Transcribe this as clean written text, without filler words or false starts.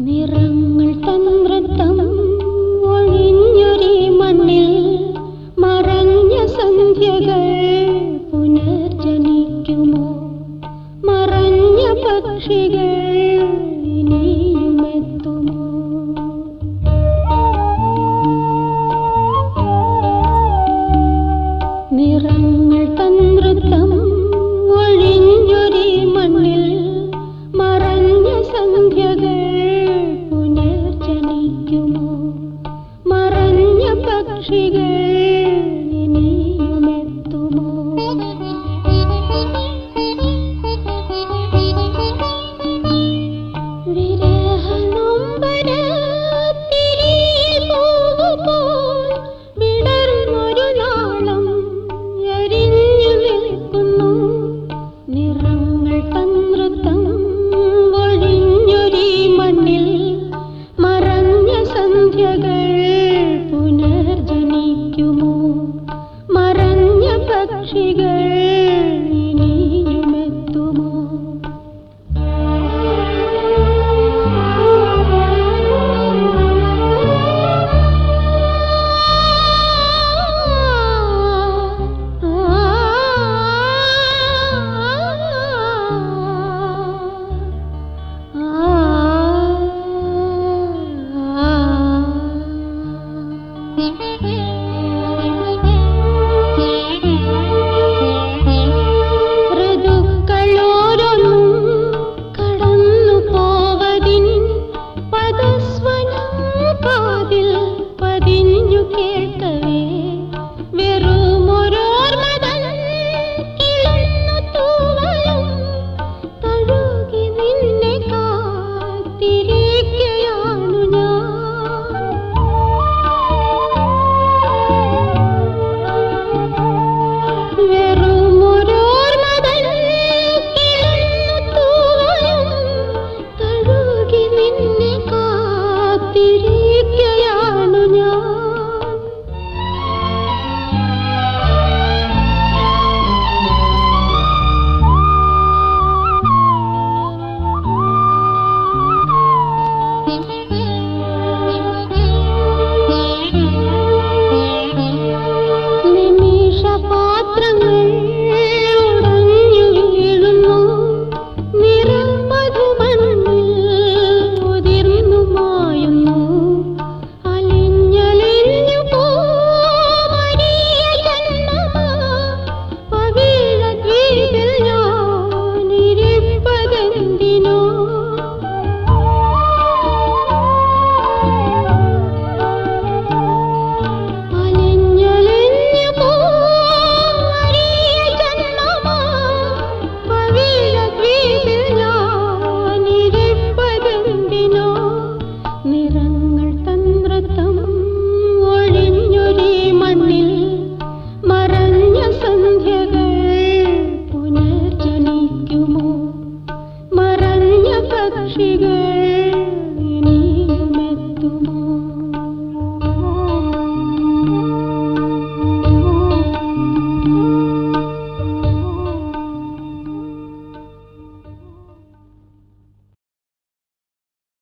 നിറങ്ങൾ തന്ത്രത്തം ഒഴിഞ്ഞൊരീ മണ്ണിൽ മറഞ്ഞ സന്ധ്യകൾ പുനർജനിക്കുമോ? മറഞ്ഞ പക്ഷികൾ ഇനിയുമെത്തുമോ? നിറങ്ങൾ തന്ത്രത്തം ഒഴിഞ്ഞൊരീ മണ്ണിൽ മറഞ്ഞ സന്ധ്യകൾ പുനർജനിക്കുമോ? മറഞ്ഞ പക്ഷികൾ ഇനിയുമെത്തുമോ? വിരഹനൊമ്പരത്തിരിയിൽ പൂവുപോൽ വിടർന്നൊരു നാളം എരിഞ്ഞു നിൽക്കുന്നു. നിറങ്ങൾ തന്ത്രത്തം ഒഴിഞ്ഞൊരീ മണ്ണിൽ മറഞ്ഞ സന്ധ്യകൾ പുനർജനിക്കുമോ? മറഞ്ഞ പക്ഷികൾ ഇനിയുമെത്തുമോ? ഋതുക്കളോരോന്നും കടന്നു പോവതിൻ പദസ്വനം കാതിൽ പതിഞ്ഞു കേൾക്കവേ വെറുമൊരോർമതൻ കിളുന്നു തൂവലും തഴുകി നിന്നെ കാത്തിരിക്കയാണു ഞാൻ. വെറുമൊരോർമതൻ കിളുന്നു തൂവലും തഴുകി നിന്നെ കാത്തിരിക്കയാണു ഞാൻ. നിമിഷപാത്രങ്ങൾ ഉടഞ്ഞു വീഴുന്നു. നിറം മധുമണ്ണിൽ ഉതിർന്നു മായുന്നു. അലിഞ്ഞലിഞ്ഞു പോമരിയ ജന്മമാ പവിഴദ്വീപിൽ ഞാനിരിപ്പതെന്തിനോ? അലിഞ്ഞലിഞ്ഞു പോമരിയ ജന്മമാ പവിഴദ്വീപിൽ ഞാനിരിപ്പതെന്തിനോ? നിറങ്ങൾ തന്ത്രത്തം ഒഴിഞ്ഞൊരീ മണ്ണിൽ മറഞ്ഞ സന്ധ്യകൾ പുനർജനിക്കുമോ? മറഞ്ഞ പക്ഷികൾ